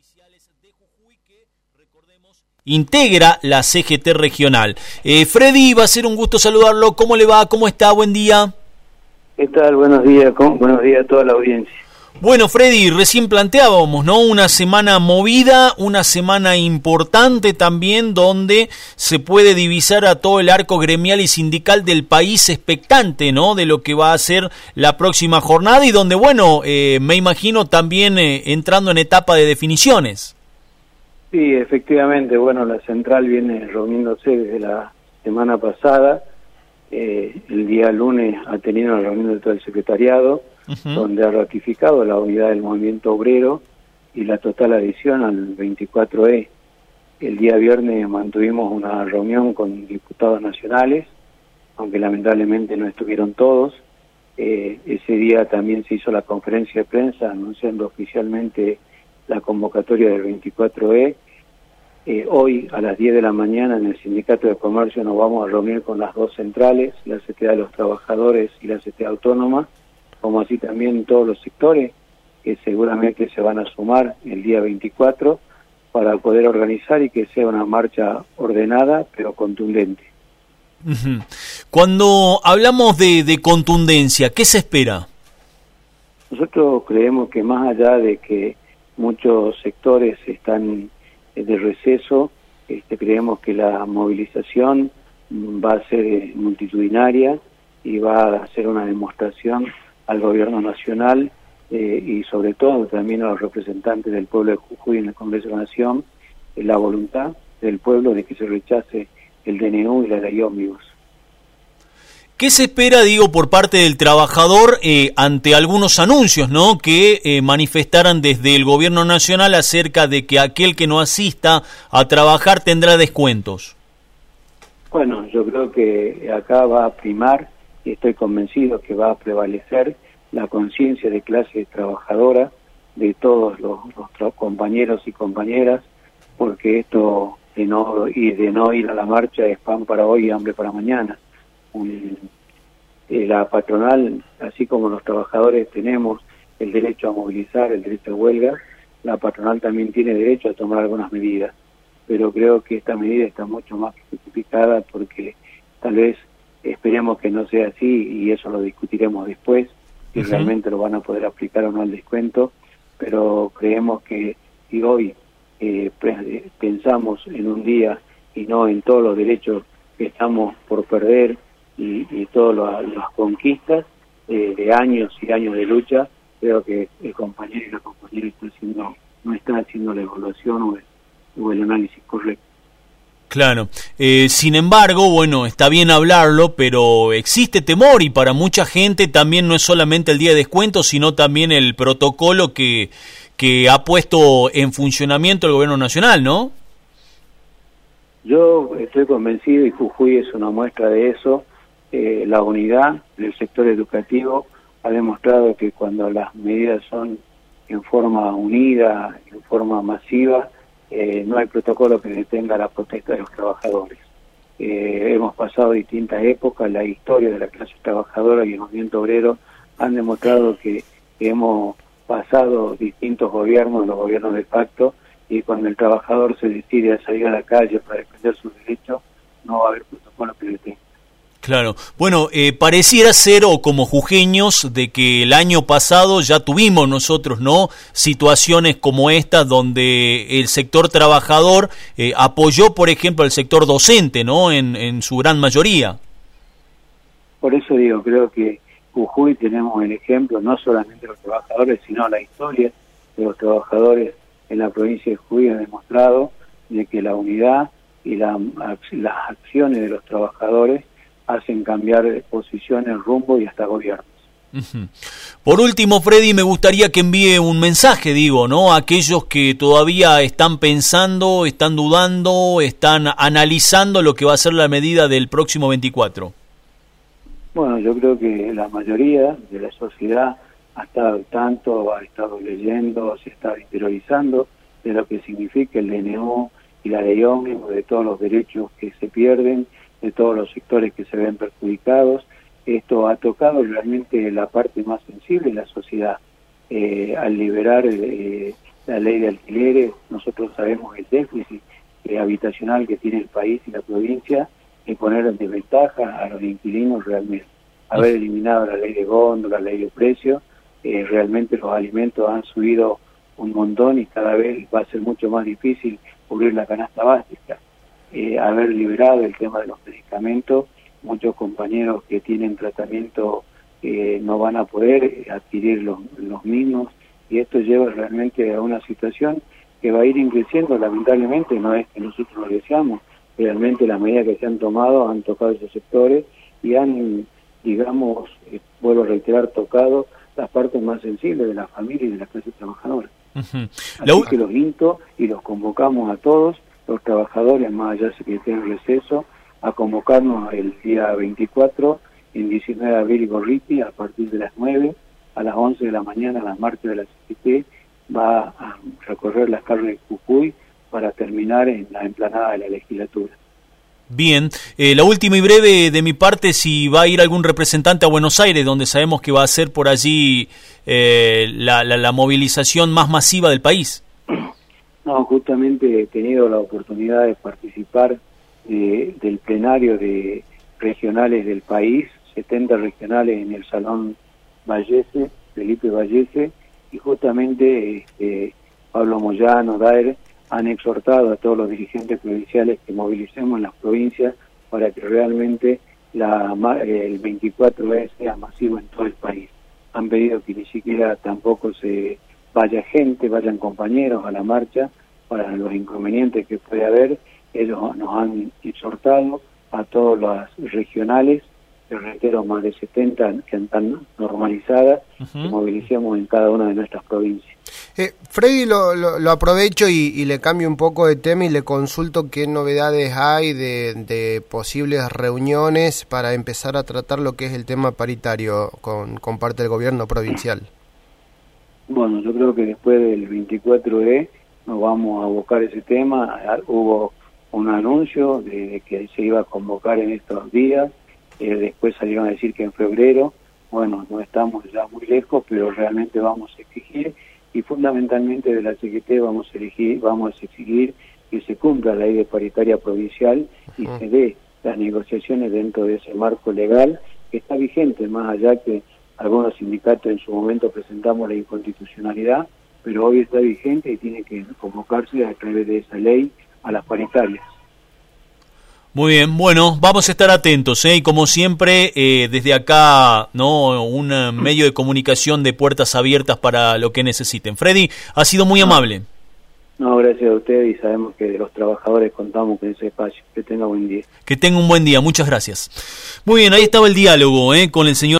Policiales de Jujuy que, recordemos, integra la CGT regional. Freddy, va a ser un gusto saludarlo. ¿Cómo le va? ¿Cómo está? Buen día. ¿Qué tal? Buenos días. Buenos días a toda la audiencia. Bueno, Freddy, recién planteábamos, ¿no? Una semana movida, una semana importante también, donde se puede divisar a todo el arco gremial y sindical del país expectante, ¿no? De lo que va a ser la próxima jornada y donde, bueno, me imagino también entrando en etapa de definiciones. Sí, efectivamente, bueno, la central viene reuniéndose desde la semana pasada. El día lunes ha tenido una reunión de todo el secretariado, donde ha ratificado la unidad del movimiento obrero y la total adhesión al 24E. El día viernes mantuvimos una reunión con diputados nacionales, aunque lamentablemente no estuvieron todos. Ese día también se hizo la conferencia de prensa anunciando oficialmente la convocatoria del 24E. Hoy a las 10 de la mañana en el Sindicato de Comercio nos vamos a reunir con las dos centrales, la CTA de los Trabajadores y la CTA Autónoma, como así también todos los sectores que seguramente se van a sumar el día 24 para poder organizar y que sea una marcha ordenada pero contundente. Cuando hablamos de contundencia, ¿qué se espera? Nosotros creemos que más allá de que muchos sectores están de receso, creemos que la movilización va a ser multitudinaria y va a ser una demostración al gobierno nacional y sobre todo también a los representantes del pueblo de Jujuy en el Congreso de la Nación, la voluntad del pueblo de que se rechace el DNU y la ley ómnibus. ¿Qué se espera, digo, por parte del trabajador ante algunos anuncios, ¿no?, que manifestaran desde el gobierno nacional acerca de que aquel que no asista a trabajar tendrá descuentos? Bueno, yo creo que acá va a primar, y estoy convencido que va a prevalecer la conciencia de clase trabajadora de todos los compañeros y compañeras, porque esto de no ir a la marcha es pan para hoy y hambre para mañana. La patronal, así como los trabajadores tenemos el derecho a movilizar, el derecho a huelga, la patronal también tiene derecho a tomar algunas medidas, pero creo que esta medida está mucho más que justificada porque tal vez esperemos que no sea así y eso lo discutiremos después, si realmente lo van a poder aplicar o no al descuento, pero creemos que si hoy pensamos en un día y no en todos los derechos que estamos por perder y todas las conquistas de años y años de lucha, creo que el compañero y la compañera no está haciendo la evaluación o el análisis correcto. Claro, sin embargo, bueno, está bien hablarlo, pero existe temor y para mucha gente también no es solamente el día de descuento, sino también el protocolo que ha puesto en funcionamiento el gobierno nacional, ¿no? Yo estoy convencido, y Jujuy es una muestra de eso. La unidad del sector educativo ha demostrado que cuando las medidas son en forma unida, en forma masiva, no hay protocolo que detenga la protesta de los trabajadores. Hemos pasado distintas épocas, la historia de la clase trabajadora y el movimiento obrero han demostrado que hemos pasado distintos gobiernos, los gobiernos de facto, y cuando el trabajador se decide a salir a la calle para defender sus derechos, no va a haber protocolo que detenga. Claro, bueno, pareciera ser, o como jujeños, de que el año pasado ya tuvimos nosotros, ¿no?, situaciones como esta donde el sector trabajador apoyó, por ejemplo, al sector docente, ¿no?, en su gran mayoría. Por eso digo, creo que Jujuy tenemos el ejemplo, no solamente de los trabajadores, sino la historia de los trabajadores en la provincia de Jujuy ha demostrado de que la unidad y las acciones de los trabajadores hacen cambiar posiciones, rumbo y hasta gobiernos. Por último, Freddy, me gustaría que envíe un mensaje, digo, ¿no?, a aquellos que todavía están pensando, están dudando, están analizando lo que va a ser la medida del próximo 24. Bueno, yo creo que la mayoría de la sociedad ha estado al tanto, ha estado leyendo, se está interiorizando de lo que significa el DNU y la ley ómnibus, de todos los derechos que se pierden, de todos los sectores que se ven perjudicados. Esto ha tocado realmente la parte más sensible de la sociedad, al liberar la ley de alquileres. Nosotros sabemos el déficit habitacional que tiene el país y la provincia, y poner en desventaja a los inquilinos realmente. Haber eliminado la ley de góndola, la ley de precios, realmente los alimentos han subido un montón y cada vez va a ser mucho más difícil cubrir la canasta básica. Haber liberado el tema de los medicamentos, muchos compañeros que tienen tratamiento no van a poder adquirir los mismos, y esto lleva realmente a una situación que va a ir creciendo, lamentablemente. No es que nosotros lo deseamos, realmente las medidas que se han tomado han tocado esos sectores y han, digamos, vuelvo a reiterar, tocado las partes más sensibles de la familia y de la clase trabajadora. Así que los insto y los convocamos a todos, los trabajadores, más allá de que tengan receso, a convocarnos el día 24, en 19 de abril, Gorriti, a partir de las 9, a las 11 de la mañana, las marchas de la CGT va a recorrer las calles de Jujuy para terminar en la explanada de la legislatura. Bien, la última y breve de mi parte, si va a ir algún representante a Buenos Aires, donde sabemos que va a ser por allí la movilización más masiva del país. No, justamente he tenido la oportunidad de participar del plenario de regionales del país, 70 regionales en el Salón Vallese, Felipe Vallese, y justamente Pablo Moyano, Daer, han exhortado a todos los dirigentes provinciales que movilicemos en las provincias para que realmente el 24E sea masivo en todo el país. Han pedido que ni siquiera tampoco se vaya gente, vayan compañeros a la marcha para los inconvenientes que puede haber. Ellos nos han exhortado a todos los regionales, que reitero, más de 70 que están normalizadas, que movilicemos en cada una de nuestras provincias. Freddy, lo aprovecho y le cambio un poco de tema y le consulto qué novedades hay de posibles reuniones para empezar a tratar lo que es el tema paritario con parte del gobierno provincial. Bueno, yo creo que después del 24E nos vamos a abocar ese tema. Hubo un anuncio de que se iba a convocar en estos días, después salieron a decir que en febrero. Bueno, no estamos ya muy lejos, pero realmente vamos a exigir, y fundamentalmente de la CGT vamos a exigir que se cumpla la ley de paritaria provincial y se dé las negociaciones dentro de ese marco legal que está vigente, más allá que algunos sindicatos en su momento presentamos la inconstitucionalidad, pero hoy está vigente y tiene que convocarse a través de esa ley a las paritarias. Muy bien, bueno, vamos a estar atentos, y como siempre, desde acá, ¿no? Un medio de comunicación de puertas abiertas para lo que necesiten. Freddy, ha sido muy amable. No, gracias a usted, y sabemos que los trabajadores contamos con ese espacio. Que tenga buen día. Que tenga un buen día, muchas gracias. Muy bien, ahí estaba el diálogo con el señor